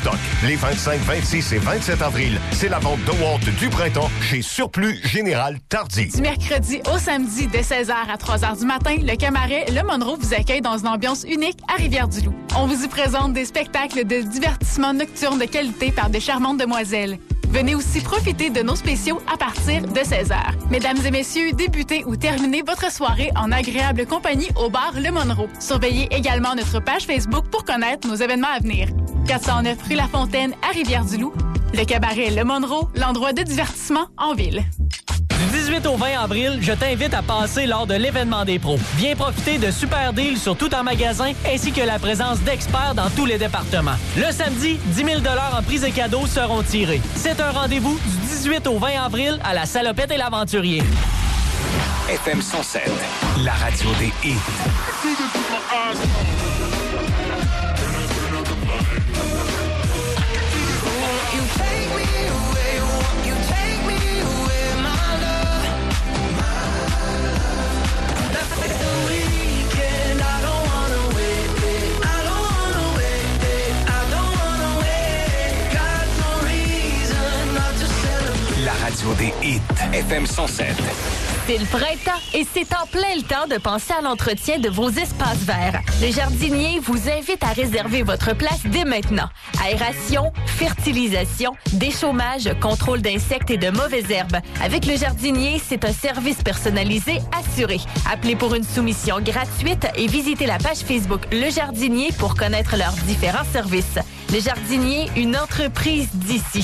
stock. Les 25, 26 et 27 avril, c'est la vente DeWalt du printemps chez Surplus Général Tardy. Du mercredi au samedi, dès 16h à 3h du matin, le Cabaret Le Monroe vous accueille dans une ambiance unique à Rivière-du-Loup. On vous y présente des spectacles de divertissement nocturne de qualité par de charmantes demoiselles. Venez aussi profiter de nos spéciaux à partir de 16h. Mesdames et messieurs, débutez ou terminez votre soirée en agréable compagnie au bar Le Monroe. Surveillez également notre page Facebook pour connaître nos événements à venir. 409 rue La Fontaine à Rivière-du-Loup. Le Cabaret Le Monroe, l'endroit de divertissement en ville. Du 18 au 20 avril, je t'invite à passer lors de l'événement des pros. Viens profiter de super deals sur tout en magasin ainsi que la présence d'experts dans tous les départements. Le samedi, 10 000 $ en prix et cadeaux seront tirés. C'est un rendez-vous du 18 au 20 avril à la Salopette et l'Aventurier. FM 107, la radio des hits. La radio des hits, FM 107. C'est le printemps et c'est en plein le temps de penser à l'entretien de vos espaces verts. Le jardinier vous invite à réserver votre place dès maintenant. Aération, fertilisation, déchômage, contrôle d'insectes et de mauvaises herbes. Avec le jardinier, c'est un service personnalisé assuré. Appelez pour une soumission gratuite et visitez la page Facebook Le Jardinier pour connaître leurs différents services. Le Jardinier, une entreprise d'ici.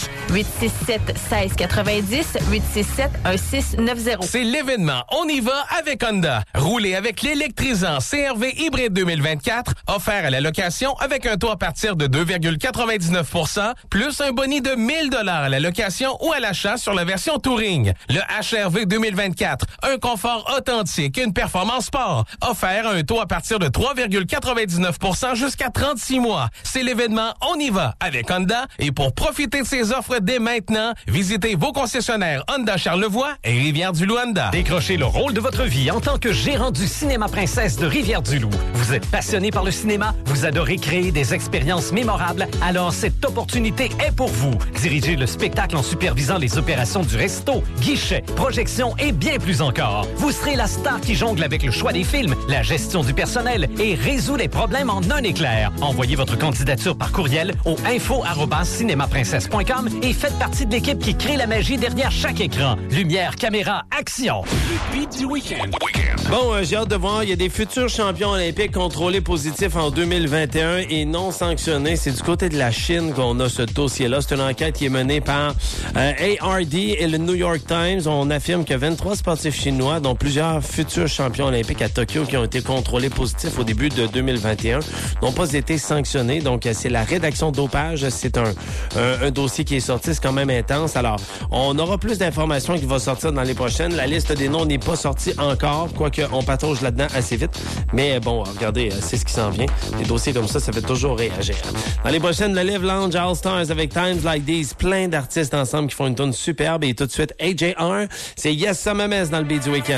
867-1690, 867-1690. C'est l'événement On y va avec Honda. Roulez avec l'électrisant CR-V hybride 2024, offert à la location avec un taux à partir de 2,99 %, plus un boni de 1 000 $ à la location ou à l'achat sur la version Touring. Le HR-V 2024, un confort authentique et une performance sport, offert à un taux à partir de 3,99 % jusqu'à 36 mois. C'est l'événement On y va avec Honda et pour profiter de ces offres dès maintenant, visitez vos concessionnaires Honda Charlevoix et Rivière-du-Loup Honda. Décrochez le rôle de votre vie en tant que gérant du Cinéma Princesse de Rivière-du-Loup. Vous êtes passionné par le cinéma, vous adorez créer des expériences mémorables, alors cette opportunité est pour vous. Dirigez le spectacle en supervisant les opérations du resto, guichet, projection et bien plus encore. Vous serez la star qui jongle avec le choix des films, la gestion du personnel et résout les problèmes en un éclair. Envoyez votre candidature par courriel au info@cinemaprincesse.com et faites partie de l'équipe qui crée la magie derrière chaque écran. Lumière, caméra, action. Le beat du week-end. Bon, j'ai hâte de voir. Il y a des futurs champions olympiques contrôlés positifs en 2021 et non sanctionnés. C'est du côté de la Chine qu'on a ce dossier-là. C'est une enquête qui est menée par ARD et le New York Times. On affirme que 23 sportifs chinois, dont plusieurs futurs champions olympiques à Tokyo qui ont été contrôlés positifs au début de 2021, n'ont pas été sanctionnés. Donc, c'est la rédaction dopage. C'est un dossier qui est sorti. C'est quand même intense. Alors, on aura plus d'informations qui vont sortir dans les prochaines. La liste des noms n'est pas sortie encore, quoique on patauge là-dedans assez vite. Mais bon, regardez, c'est ce qui s'en vient. Des dossiers comme ça fait toujours réagir. Dans les prochaines, le Live Lounge All-Stars avec Times Like These. Plein d'artistes ensemble qui font une tune superbe. Et tout de suite, AJR, c'est Yes Some MS dans le beat du week-end.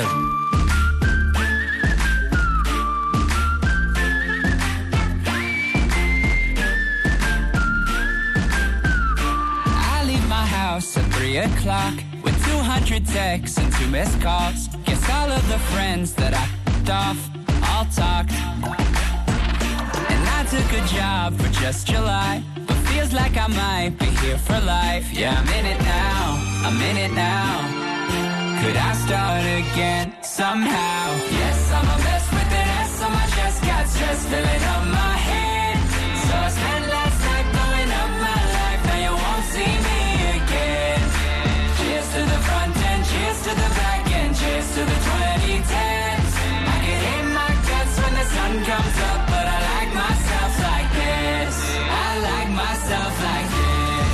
At 3 o'clock with 200 texts and 2 missed calls. Guess all of the friends that I f***ed off all talked. And I took a job for just July, but feels like I might be here for life. Yeah, I'm in it now, I'm in it now. Could I start again somehow? Yes, I'm a mess with an S on my chest. Got stress filling up my head. So I spent last night blowing up my life. Now you won't see me. Cheers to the front end, cheers to the back end, cheers to the 2010s. I can hit my guts when the sun comes up, but I like myself like this. I like myself like this.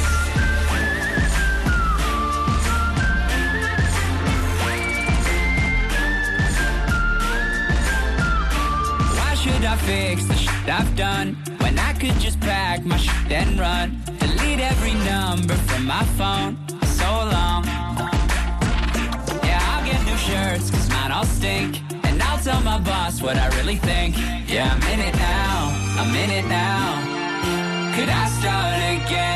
Why should I fix the shit I've done when I could just pack my shit and run? Delete every number from my phone. So long. Yeah, I'll get new shirts, cause mine all stink. And I'll tell my boss what I really think. Yeah, I'm in it now, I'm in it now. Could I start again?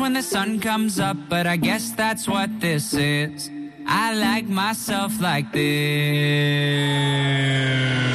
when the sun comes up, but I guess that's what this is. I like myself like this.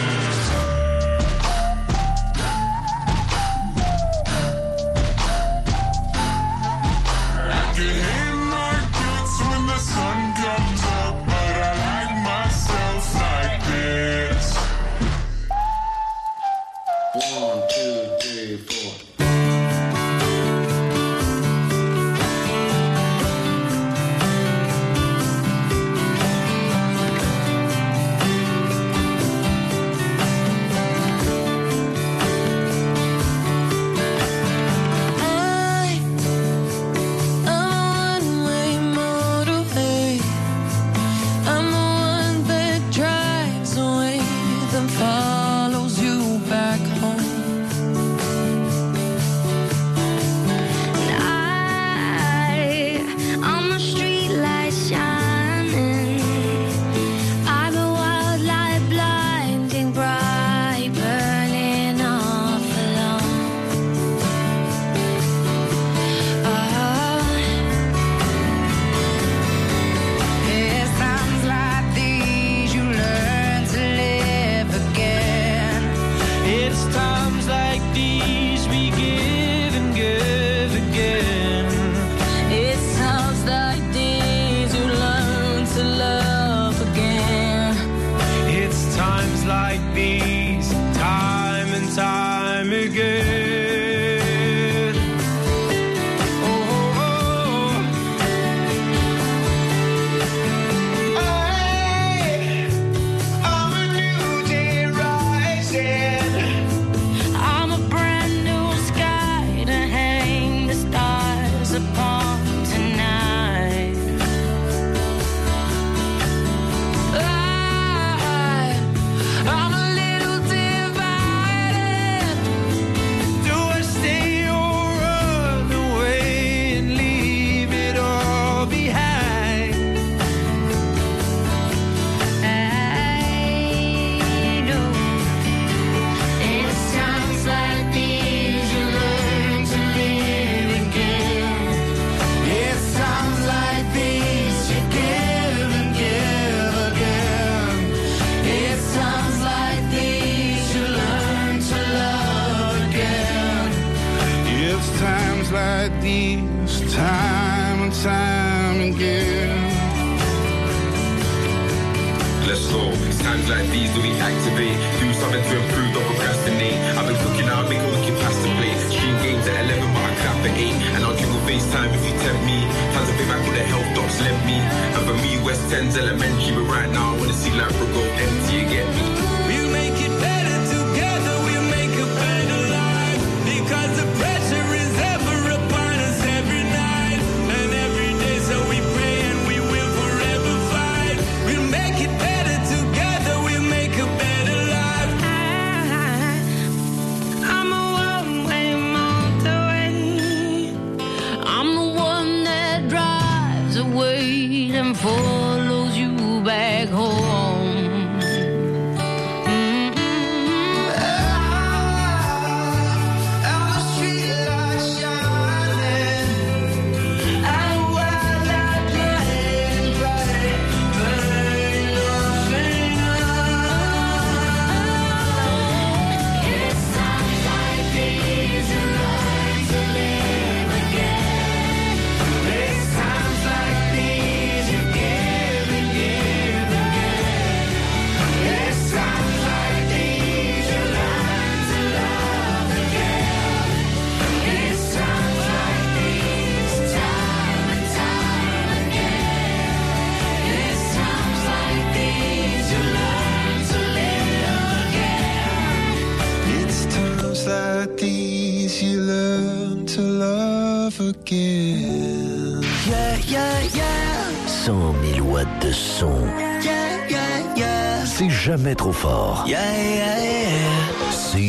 again. Yeah, yeah, yeah. 100 000 watts de son. Yeah, yeah, yeah. C'est jamais trop fort. Yeah, yeah, yeah.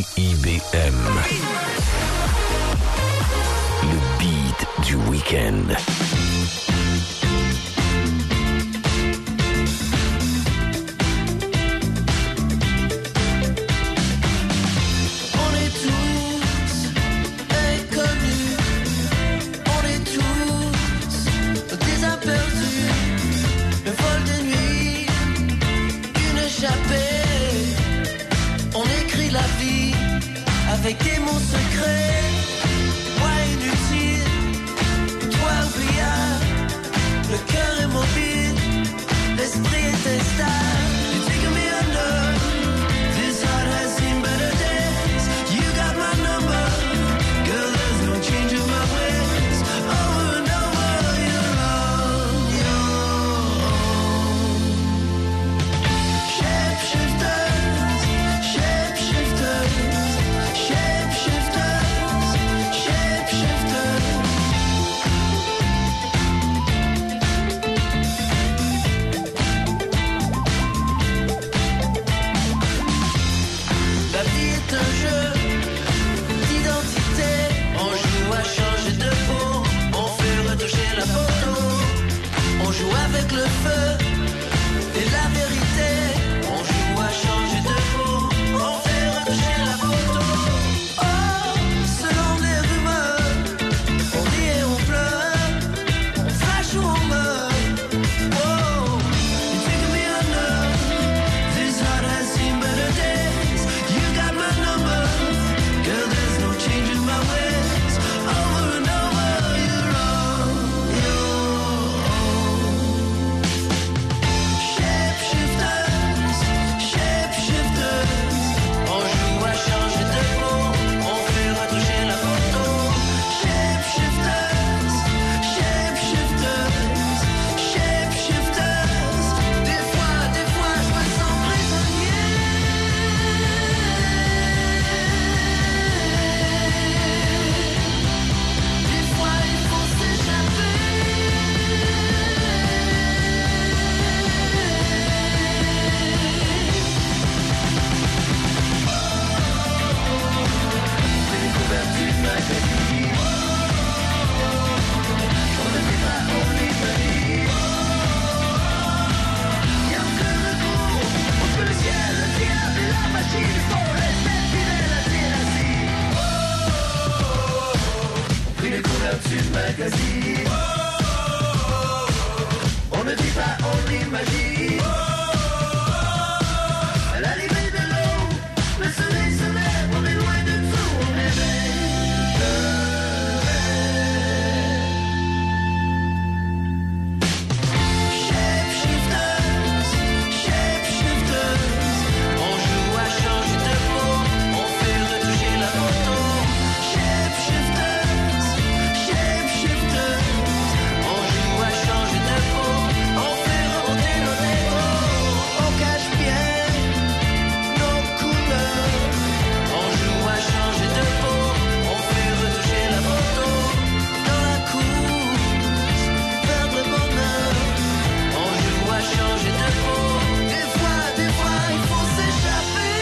CIBM. Le beat du week-end. On est tous inconnus. On est tous avec des mots secrets. Moi inutile, toi oubliable. Le cœur est mobile, l'esprit est instable. You take me under. This heart has seen better days. You got my number, girl. There's no change in my ways. Over and over, you're on your own. Shapeshifters, shapeshifters, shapeshifters, shapeshifters. La vie est un jeu d'identité. On joue à changer de peau, on fait retoucher la photo. On joue avec le feu et la vérité. On joue à changer de peau, on fait retoucher la photo. Oh, selon les rumeurs, on rit et on pleure, on flash ou on meurt. Oh, you take me under. This heart has seen better days. You got my number, girl. There's no change in my ways. Over and over, you're on your own. Shapeshifters, shapeshifters. On joue à changer de peau, on fait retoucher la photo. Shapeshifters, shapeshifters, shapeshifters. Des fois, je me sens prisonnier. Des fois, il faut s'échapper. Les couvertures magazines. On ne dit pas, on l'imagine. Y'a encore le gros, entre le ciel, le diable et la machine. Pour rester fidèle à tes racines. Une couverture magazine. On ne dit pas, on l'imagine. À l'arrivée de l'eau, le soleil se lève, on est loin de tout, on réveille le rêve. Shapeshifters, shapeshifters. On joue à changer de peau, on fait retoucher la photo. Shapeshifters, shapeshifters. On joue à changer de peau, on fait remonter nos négros. On cache bien nos couleurs. On joue à changer de peau, on fait retoucher la photo. Dans la course vers le bonheur, on joue à changer de peau. Des fois, il faut s'échapper.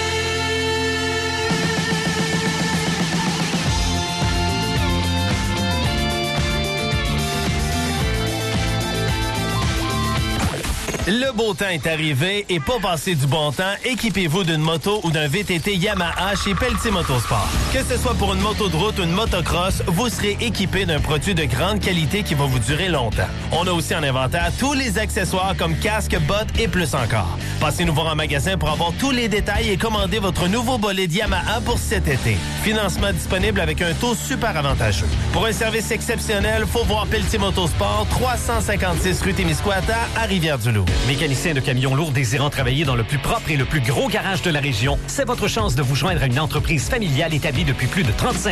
Le beau temps est arrivé et pour passer du bon temps, équipez-vous d'une moto ou d'un VTT Yamaha chez Pelletier Motosport. Que ce soit pour une moto de route ou une motocross, vous serez équipé d'un produit de grande qualité qui va vous durer longtemps. On a aussi en inventaire tous les accessoires comme casque, bottes et plus encore. Passez nous voir en magasin pour avoir tous les détails et commander votre nouveau bolide Yamaha pour cet été. Financement disponible avec un taux super avantageux. Pour un service exceptionnel, faut voir Pelletier Motosport, 356 rue Témiscouata à Rivière-du-Loup. Mécanicien de camions lourds désirant travailler dans le plus propre et le plus gros garage de la région, c'est votre chance de vous joindre à une entreprise familiale établie depuis plus de 35